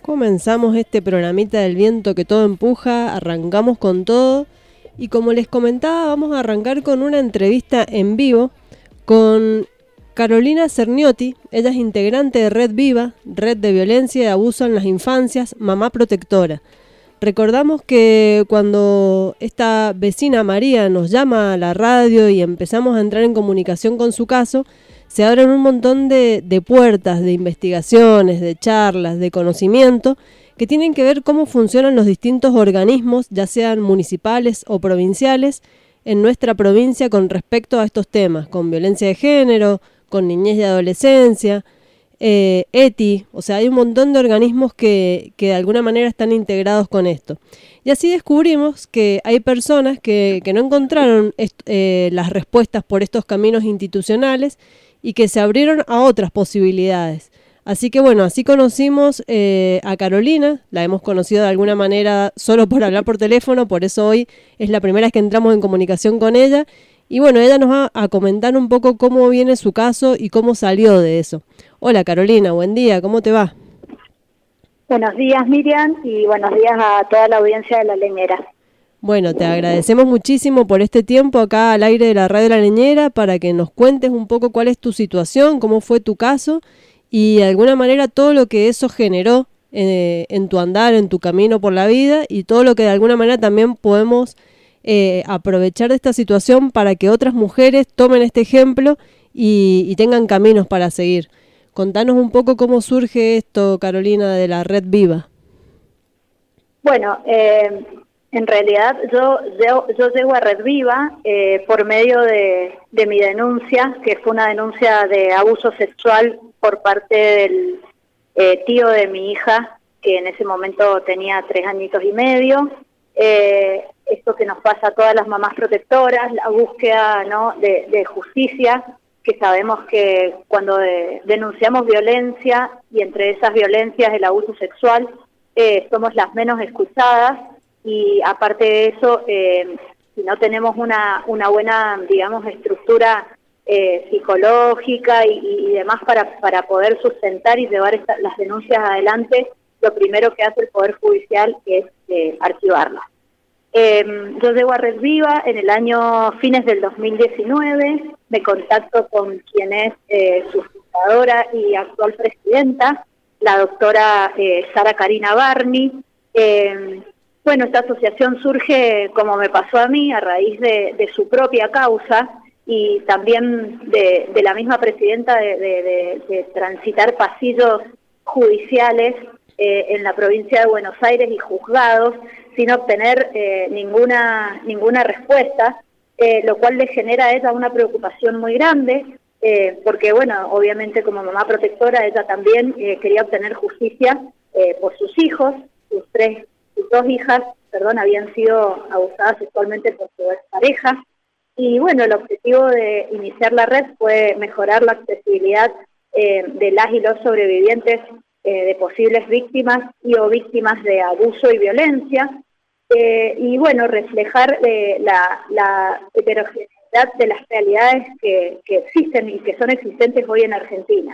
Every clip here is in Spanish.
Comenzamos este programita del viento que todo empuja, arrancamos con todo y como les comentaba vamos a arrancar con una entrevista en vivo con Carolina Cerniotti. Ella es integrante de Red Viva, Red de Violencia y Abuso en las Infancias, Mamá Protectora. Recordamos que cuando esta vecina María nos llama a la radio y empezamos a entrar en comunicación con su caso, se abren un montón de puertas, de investigaciones, de charlas, de conocimiento, que tienen que ver cómo funcionan los distintos organismos, ya sean municipales o provinciales, en nuestra provincia con respecto a estos temas, con violencia de género, con niñez y adolescencia, ETI, o sea, hay un montón de organismos que de alguna manera están integrados con esto. Y así descubrimos que hay personas que no encontraron las respuestas por estos caminos institucionales y que se abrieron a otras posibilidades. Así que bueno, así conocimos a Carolina, la hemos conocido de alguna manera solo por hablar por teléfono, por eso hoy es la primera vez que entramos en comunicación con ella. Y bueno, ella nos va a comentar un poco cómo viene su caso y cómo salió de eso. Hola Carolina, buen día, ¿cómo te va? Buenos días Miriam y buenos días a toda la audiencia de La Leñera. Bueno, te agradecemos muchísimo por este tiempo acá al aire de la Radio La Leñera para que nos cuentes un poco cuál es tu situación, cómo fue tu caso y de alguna manera todo lo que eso generó en tu andar, en tu camino por la vida y todo lo que de alguna manera también podemos aprovechar de esta situación para que otras mujeres tomen este ejemplo y tengan caminos para seguir. Contanos un poco cómo surge esto, Carolina, de la Red Viva. Bueno, en realidad yo llego a Red Viva por medio de mi denuncia, que fue una denuncia de abuso sexual por parte del tío de mi hija, que en ese momento tenía 3 añitos y medio. Esto que nos pasa a todas las mamás protectoras, la búsqueda, ¿no?, de justicia, que sabemos que cuando denunciamos violencia, y entre esas violencias el abuso sexual, somos las menos escuchadas, y aparte de eso, si no tenemos una buena, digamos, estructura psicológica y demás para poder sustentar y llevar las denuncias adelante, lo primero que hace el Poder Judicial es archivarlas. Yo llego a Red Viva en el año fines del 2019, me contacto con quien es su fundadora y actual presidenta, la doctora Sara Karina Barney. Bueno, esta asociación surge, como me pasó a mí, a raíz de su propia causa y también de la misma presidenta de transitar pasillos judiciales en la provincia de Buenos Aires y juzgados sin obtener ninguna respuesta, lo cual le genera a ella una preocupación muy grande, porque bueno, obviamente como mamá protectora ella también quería obtener justicia por sus hijos, sus 2 hijas, habían sido abusadas sexualmente por su expareja, y bueno, el objetivo de iniciar la red fue mejorar la accesibilidad de las y los sobrevivientes de posibles víctimas y o víctimas de abuso y violencia, y bueno, reflejar la heterogeneidad de las realidades que existen y que son existentes hoy en Argentina.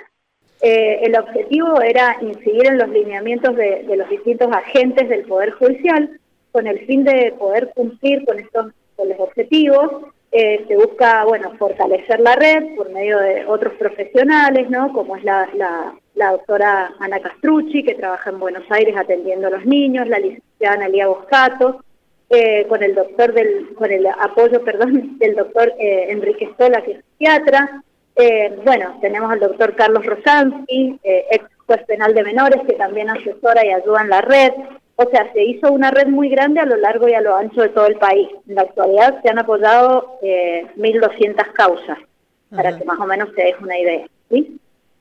El objetivo era incidir en los lineamientos de los distintos agentes del Poder Judicial con el fin de poder cumplir con los objetivos. Se busca, bueno, fortalecer la red por medio de otros profesionales, ¿no?, como es la doctora Ana Castrucci, que trabaja en Buenos Aires atendiendo a los niños, la licenciada Analía Boscato, con el apoyo del doctor Enrique Stola, que es psiquiatra. Bueno, tenemos al doctor Carlos Rosansky, ex juez penal de menores, que también asesora y ayuda en la red. O sea, se hizo una red muy grande a lo largo y a lo ancho de todo el país. En la actualidad se han apoyado 1.200 causas, para que más o menos se des una idea, ¿sí?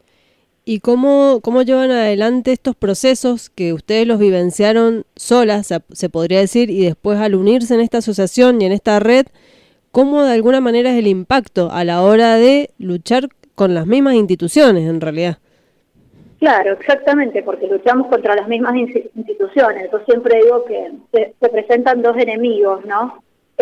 ¿Y cómo llevan adelante estos procesos que ustedes los vivenciaron solas, se podría decir, y después al unirse en esta asociación y en esta red, cómo de alguna manera es el impacto a la hora de luchar con las mismas instituciones en realidad? Claro, exactamente, porque luchamos contra las mismas instituciones. Yo siempre digo que se presentan 2 enemigos, ¿no?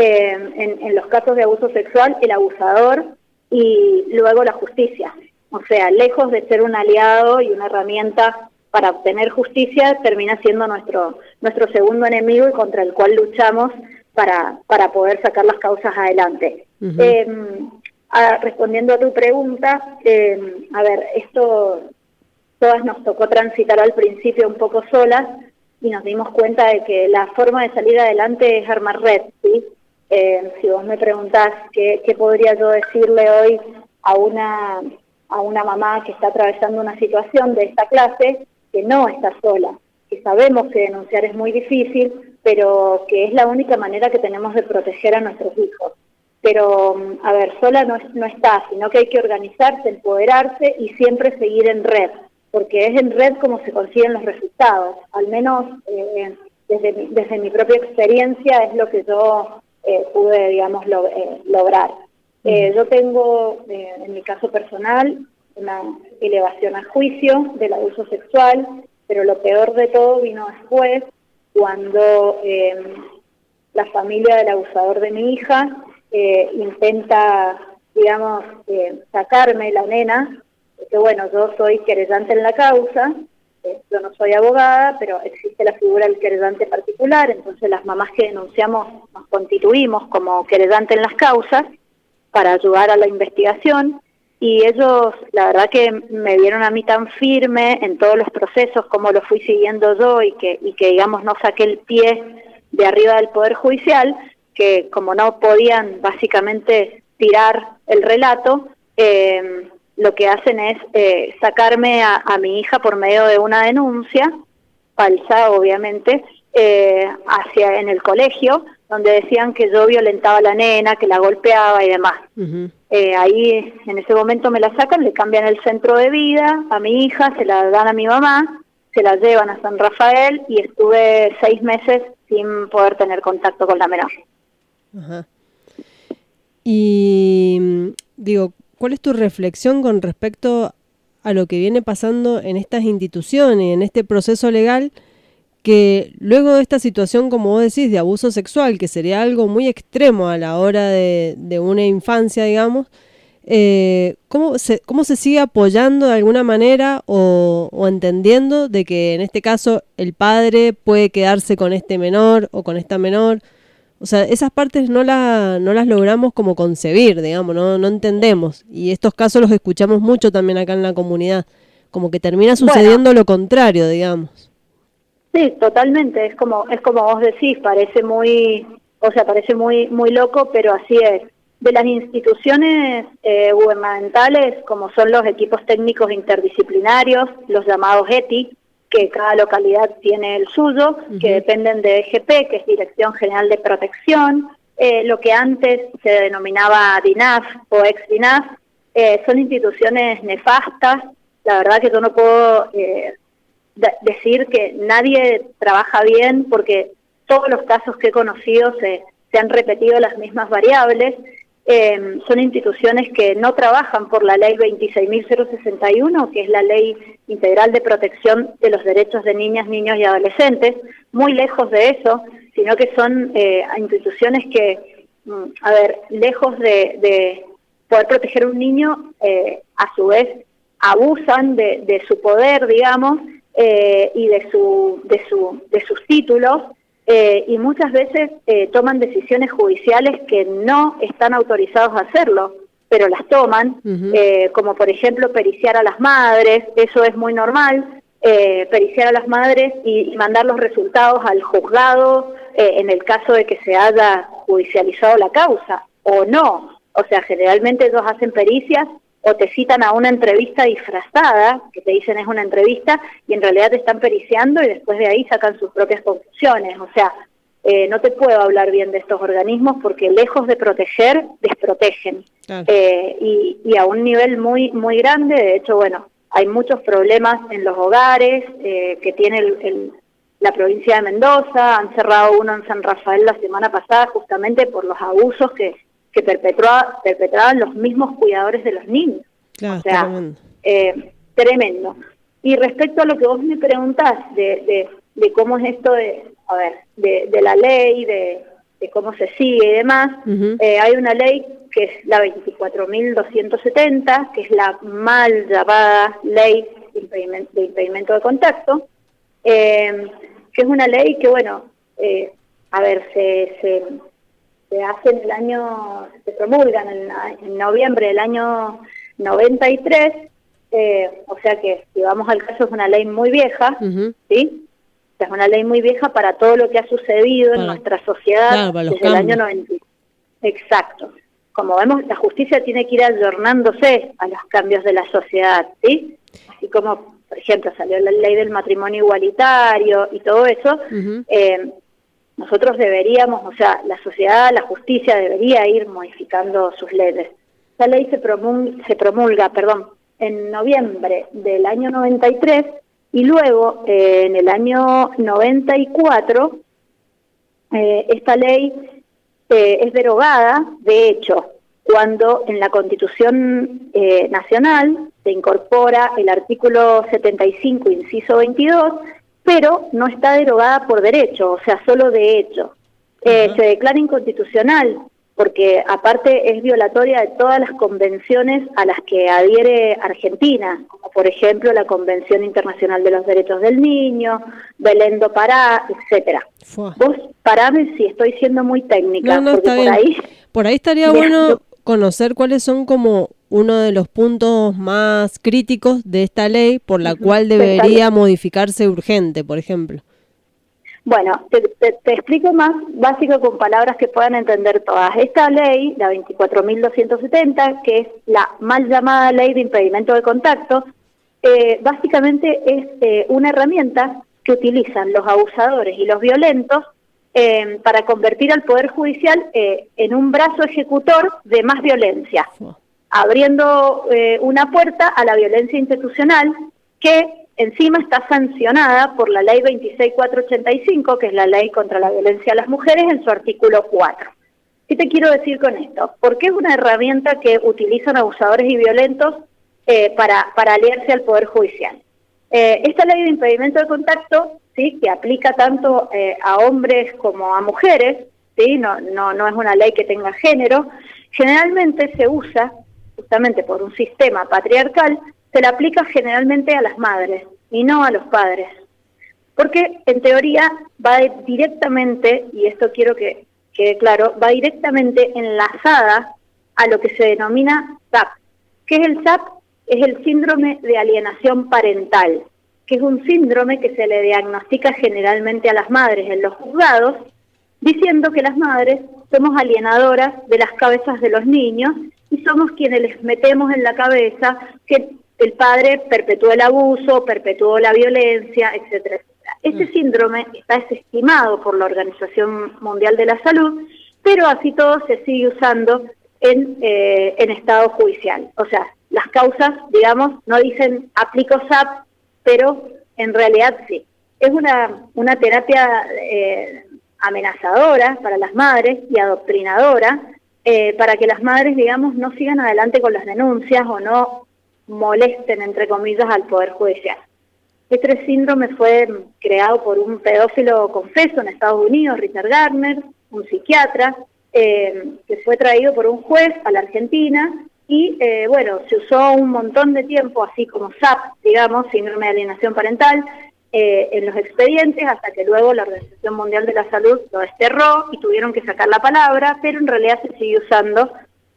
En los casos de abuso sexual, el abusador y luego la justicia. O sea, lejos de ser un aliado y una herramienta para obtener justicia termina siendo nuestro segundo enemigo y contra el cual luchamos para poder sacar las causas adelante. Respondiendo a tu pregunta, a ver, esto todas nos tocó transitar al principio un poco solas y nos dimos cuenta de que la forma de salir adelante es armar red, ¿sí? Si vos me preguntás qué podría yo decirle hoy a una mamá que está atravesando una situación de esta clase, que no está sola, que sabemos que denunciar es muy difícil, pero que es la única manera que tenemos de proteger a nuestros hijos. Pero, a ver, sola no está, sino que hay que organizarse, empoderarse y siempre seguir en red, porque es en red como se consiguen los resultados. Al menos desde mi propia experiencia es lo que yo pude, digamos, lograr. Yo tengo, en mi caso personal, una elevación a juicio del abuso sexual, pero lo peor de todo vino después, cuando la familia del abusador de mi hija intenta, digamos, sacarme la nena, porque bueno, yo soy querellante en la causa, yo no soy abogada, pero existe la figura del querellante particular, entonces las mamás que denunciamos nos constituimos como querellante en las causas para ayudar a la investigación, y ellos, la verdad que me vieron a mí tan firme en todos los procesos como lo fui siguiendo yo y que digamos no saqué el pie de arriba del Poder Judicial, que como no podían básicamente tirar el relato, lo que hacen es sacarme a mi hija por medio de una denuncia, falsa obviamente, en el colegio, donde decían que yo violentaba a la nena, que la golpeaba y demás. Ahí en ese momento me la sacan, le cambian el centro de vida a mi hija, se la dan a mi mamá, se la llevan a San Rafael y estuve 6 meses sin poder tener contacto con la menor. Ajá. Y digo, ¿cuál es tu reflexión con respecto a lo que viene pasando en estas instituciones, en este proceso legal, que luego de esta situación, como vos decís, de abuso sexual, que sería algo muy extremo a la hora de una infancia, digamos, ¿cómo se sigue apoyando de alguna manera o entendiendo de que en este caso el padre puede quedarse con este menor o con esta menor? O sea, esas partes no las logramos como concebir, digamos, no entendemos. Y estos casos los escuchamos mucho también acá en la comunidad, como que termina sucediendo lo contrario, digamos. Sí, totalmente, es como vos decís, parece muy loco, pero así es. De las instituciones gubernamentales, como son los equipos técnicos interdisciplinarios, los llamados ETI, que cada localidad tiene el suyo, que dependen de EGP, que es Dirección General de Protección, lo que antes se denominaba DINAF o ex-DINAF, son instituciones nefastas. La verdad que yo no puedo decir que nadie trabaja bien, porque todos los casos que he conocido se han repetido las mismas variables. Son instituciones que no trabajan por la ley 26.061, que es la ley integral de protección de los derechos de niñas, niños y adolescentes, muy lejos de eso, sino que son instituciones que, lejos de poder proteger a un niño, a su vez abusan de su poder, digamos, y de sus títulos, y muchas veces toman decisiones judiciales que no están autorizados a hacerlo, pero las toman, como por ejemplo periciar a las madres. Eso es muy normal, periciar a las madres y mandar los resultados al juzgado en el caso de que se haya judicializado la causa, o no. O sea, generalmente ellos hacen pericias o te citan a una entrevista disfrazada, que te dicen es una entrevista, y en realidad te están periciando y después de ahí sacan sus propias conclusiones. O sea, no te puedo hablar bien de estos organismos porque lejos de proteger, desprotegen. Claro. Y a un nivel muy muy grande. De hecho, bueno, hay muchos problemas en los hogares que tiene la provincia de Mendoza. Han cerrado uno en San Rafael la semana pasada justamente por los abusos que perpetraban los mismos cuidadores de los niños. Claro, o sea, tremendo. Y respecto a lo que vos me preguntás de cómo es esto de la ley, de cómo se sigue y demás, hay una ley que es la 24.270, que es la mal llamada ley de impedimento de contacto, que es una ley que, bueno, se hace en el año, se promulga en noviembre del año 93, o sea que, si vamos al caso, es una ley muy vieja, ¿sí? O sea, es una ley muy vieja para todo lo que ha sucedido en nuestra sociedad desde el año 90. Exacto. Como vemos, la justicia tiene que ir ayornándose a los cambios de la sociedad, ¿sí? Así como, por ejemplo, salió la ley del matrimonio igualitario y todo eso, nosotros deberíamos, o sea, la sociedad, la justicia debería ir modificando sus leyes. Esa ley se promulga, en noviembre del año 93 y luego en el año 94 esta ley es derogada, de hecho, cuando en la Constitución Nacional se incorpora el artículo 75, inciso 22, pero no está derogada por derecho, o sea, solo de hecho. Se declara inconstitucional porque aparte es violatoria de todas las convenciones a las que adhiere Argentina, como por ejemplo la Convención Internacional de los Derechos del Niño, Belén do Pará, etcétera. Vos parame si estoy siendo muy técnica, no, porque está bien. Por ahí estaría bueno conocer cuáles son como uno de los puntos más críticos de esta ley por la cual debería modificarse urgente, por ejemplo. Bueno, te explico más básico con palabras que puedan entender todas. Esta ley, la 24.270, que es la mal llamada ley de impedimento de contacto, básicamente es una herramienta que utilizan los abusadores y los violentos para convertir al Poder Judicial en un brazo ejecutor de más violencia, abriendo una puerta a la violencia institucional que encima está sancionada por la ley 26.485, que es la ley contra la violencia a las mujeres, en su artículo 4. ¿Qué te quiero decir con esto? Porque es una herramienta que utilizan abusadores y violentos para aliarse al Poder Judicial. Esta ley de impedimento de contacto, ¿sí?, que aplica tanto a hombres como a mujeres, ¿sí?, no es una ley que tenga género, generalmente se usa, justamente por un sistema patriarcal, se la aplica generalmente a las madres y no a los padres. Porque en teoría va directamente, y esto quiero que quede claro, va directamente enlazada a lo que se denomina SAP. ¿Qué es el SAP? Es el síndrome de alienación parental, que es un síndrome que se le diagnostica generalmente a las madres en los juzgados, diciendo que las madres somos alienadoras de las cabezas de los niños y somos quienes les metemos en la cabeza que el padre perpetuó el abuso, perpetuó la violencia, etcétera, etcétera. Este síndrome está desestimado por la Organización Mundial de la Salud, pero así todo se sigue usando en estado judicial. O sea, las causas, digamos, no dicen aplico SAP, pero en realidad sí. Es una terapia amenazadora para las madres y adoctrinadora para que las madres, digamos, no sigan adelante con las denuncias o no molesten, entre comillas, al Poder Judicial. Este síndrome fue creado por un pedófilo confeso en Estados Unidos, Richard Gardner, un psiquiatra, que fue traído por un juez a la Argentina y, se usó un montón de tiempo, así como SAP, digamos, síndrome de alienación parental, en los expedientes, hasta que luego la Organización Mundial de la Salud lo desterró y tuvieron que sacar la palabra, pero en realidad se sigue usando,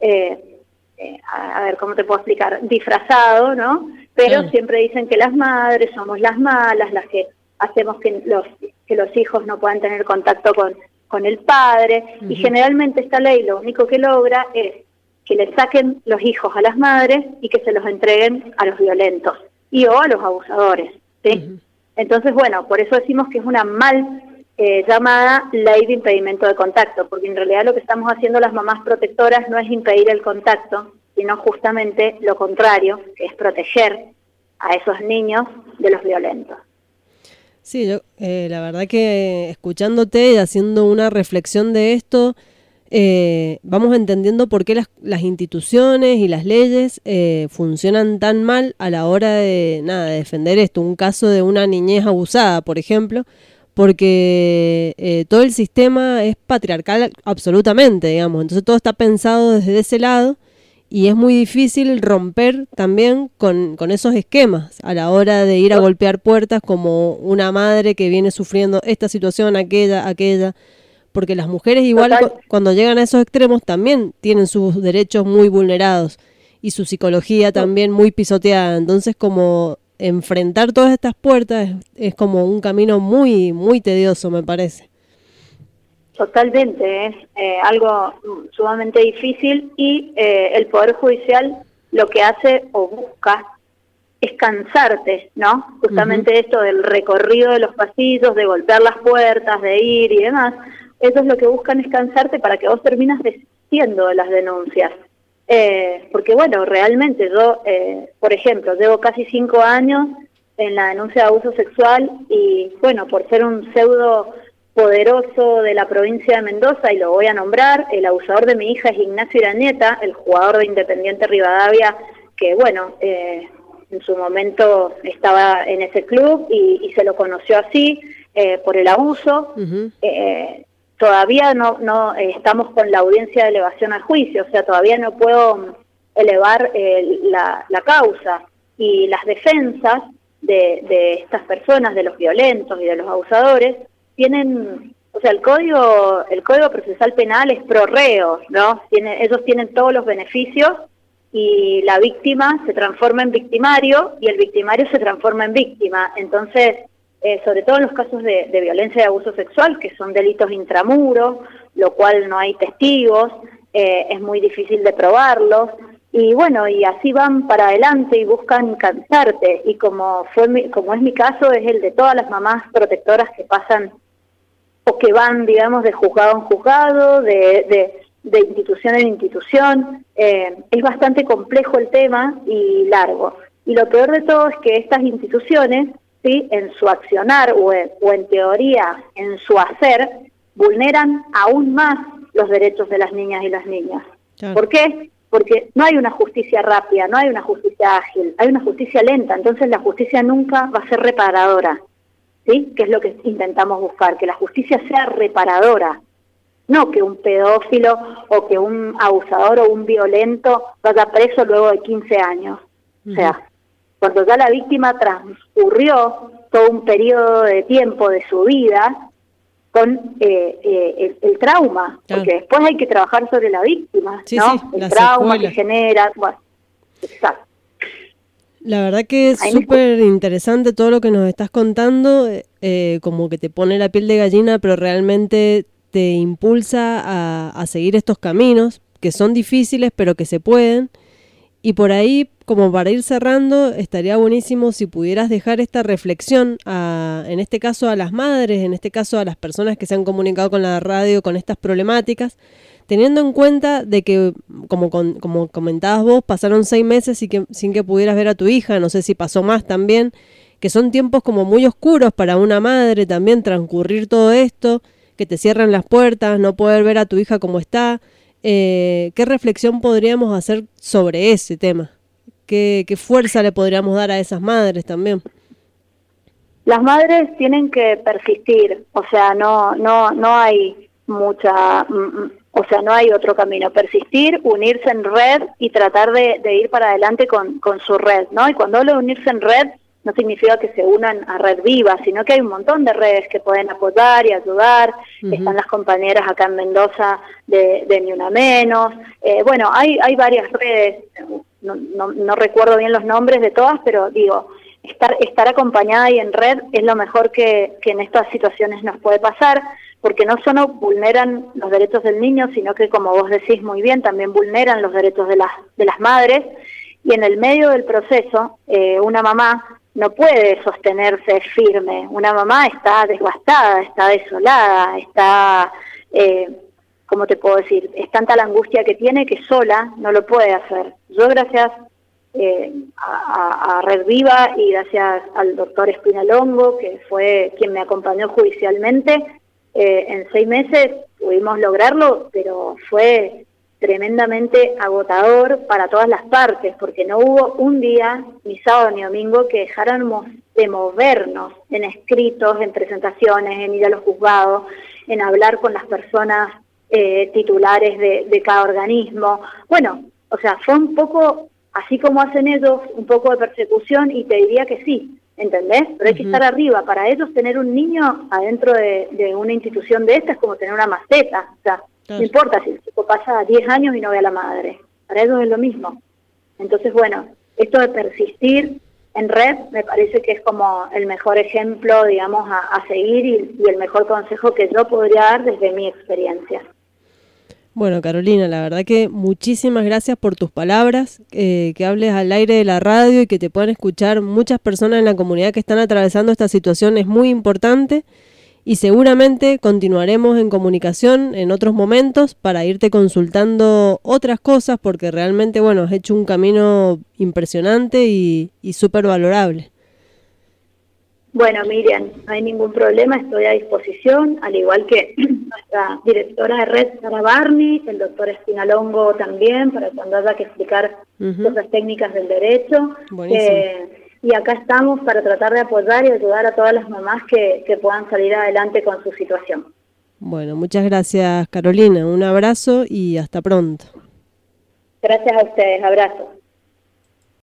a ver, ¿cómo te puedo explicar? Disfrazado, ¿no? Pero siempre dicen que las madres somos las malas, las que hacemos que los hijos no puedan tener contacto con el padre, y generalmente esta ley lo único que logra es que le saquen los hijos a las madres y que se los entreguen a los violentos y o a los abusadores, ¿sí? Entonces, bueno, por eso decimos que es una mal llamada ley de impedimento de contacto, porque en realidad lo que estamos haciendo las mamás protectoras no es impedir el contacto, sino justamente lo contrario, que es proteger a esos niños de los violentos. Sí, yo la verdad que escuchándote y haciendo una reflexión de esto, vamos entendiendo por qué las instituciones y las leyes funcionan tan mal a la hora de defender esto, un caso de una niñez abusada, por ejemplo, porque todo el sistema es patriarcal absolutamente, digamos, entonces todo está pensado desde ese lado y es muy difícil romper también con esos esquemas a la hora de ir a golpear puertas como una madre que viene sufriendo esta situación, aquella, porque las mujeres igual cuando llegan a esos extremos también tienen sus derechos muy vulnerados y su psicología también muy pisoteada, entonces como enfrentar todas estas puertas es como un camino muy, muy tedioso, me parece. Totalmente, es algo sumamente difícil y el Poder Judicial lo que hace o busca es cansarte, ¿no? Justamente esto del recorrido de los pasillos, de golpear las puertas, de ir y demás, eso es lo que buscan, es cansarte para que vos terminas desistiendo de las denuncias. Porque bueno, realmente yo, por ejemplo, llevo casi 5 años en la denuncia de abuso sexual y bueno, por ser un pseudo poderoso de la provincia de Mendoza, y lo voy a nombrar, el abusador de mi hija es Ignacio Irañeta, el jugador de Independiente Rivadavia, que bueno, en su momento estaba en ese club y se lo conoció así, por el abuso. Todavía no estamos con la audiencia de elevación al juicio, o sea, todavía no puedo elevar la causa, y las defensas de estas personas, de los violentos y de los abusadores, tienen, o sea, el código procesal penal es pro reo, ¿no? Ellos tienen todos los beneficios y la víctima se transforma en victimario y el victimario se transforma en víctima. Entonces, sobre todo en los casos de violencia y abuso sexual, que son delitos intramuros, lo cual no hay testigos, es muy difícil de probarlos, y bueno, y así van para adelante y buscan cansarte, y como es mi caso, es el de todas las mamás protectoras que pasan o que van, digamos, de juzgado en juzgado, de institución en institución. Es bastante complejo el tema y largo. Y lo peor de todo es que estas instituciones, ¿sí?, en su accionar o en teoría en su hacer, vulneran aún más los derechos de las niñas y las niñas. Claro. ¿Por qué? Porque no hay una justicia rápida, no hay una justicia ágil, hay una justicia lenta, entonces la justicia nunca va a ser reparadora, ¿sí? Que es lo que intentamos buscar, que la justicia sea reparadora, no que un pedófilo o que un abusador o un violento vaya preso luego de 15 años. O sea, cuando ya la víctima transcurrió todo un periodo de tiempo de su vida con el trauma, porque después hay que trabajar sobre la víctima, sí, ¿no? Sí, el trauma que genera. Bueno, exacto. La verdad que es súper interesante todo lo que nos estás contando, como que te pone la piel de gallina, pero realmente te impulsa a seguir estos caminos, que son difíciles, pero que se pueden. Y por ahí, como para ir cerrando, estaría buenísimo si pudieras dejar esta reflexión, en este caso a las madres, en este caso a las personas que se han comunicado con la radio con estas problemáticas, teniendo en cuenta de que, como comentabas vos, pasaron 6 meses sin que pudieras ver a tu hija, no sé si pasó más también, que son tiempos como muy oscuros para una madre también transcurrir todo esto, que te cierran las puertas, no poder ver a tu hija como está. ¿Qué reflexión podríamos hacer sobre ese tema? ¿Qué fuerza le podríamos dar a esas madres también? Las madres tienen que persistir, o sea, no hay mucha, o sea, no hay otro camino. Persistir, unirse en red y tratar de ir para adelante con su red, ¿no? Y cuando hablo de unirse en red, no significa que se unan a Red Viva, sino que hay un montón de redes que pueden apoyar y ayudar. Están las compañeras acá en Mendoza de Ni Una Menos. Bueno, hay varias redes, no recuerdo bien los nombres de todas, pero digo, estar acompañada y en red es lo mejor que en estas situaciones nos puede pasar, porque no solo vulneran los derechos del niño, sino que, como vos decís muy bien, también vulneran los derechos de las madres, y en el medio del proceso, una mamá no puede sostenerse firme. Una mamá está desgastada, está desolada, está, ¿cómo te puedo decir? Es tanta la angustia que tiene que sola no lo puede hacer. Yo, gracias a Red Viva y gracias al doctor Espinalongo, que fue quien me acompañó judicialmente, en 6 meses pudimos lograrlo, pero fue tremendamente agotador para todas las partes, porque no hubo un día, ni sábado ni domingo, que dejáramos de movernos en escritos, en presentaciones, en ir a los juzgados, en hablar con las personas titulares de cada organismo. Bueno, O sea, fue un poco, así como hacen ellos, un poco de persecución, y te diría que sí, ¿entendés? Pero hay que estar arriba. Para ellos tener un niño adentro de una institución de esta es como tener una maceta. O sea, no importa si el chico pasa 10 años y no ve a la madre. Para ellos es lo mismo. Entonces, bueno, esto de persistir en red me parece que es como el mejor ejemplo, digamos, a seguir y el mejor consejo que yo podría dar desde mi experiencia. Bueno, Carolina, la verdad que muchísimas gracias por tus palabras, que hables al aire de la radio y que te puedan escuchar muchas personas en la comunidad que están atravesando esta situación es muy importante y seguramente continuaremos en comunicación en otros momentos para irte consultando otras cosas porque realmente, bueno, has hecho un camino impresionante y súper valorable. Bueno, Miriam, no hay ningún problema, estoy a disposición, al igual que nuestra directora de red, Sara Barney, el doctor Espinalongo también, para cuando haya que explicar cosas técnicas del derecho. Y acá estamos para tratar de apoyar y ayudar a todas las mamás que puedan salir adelante con su situación. Bueno, muchas gracias, Carolina, un abrazo y hasta pronto. Gracias a ustedes, abrazo.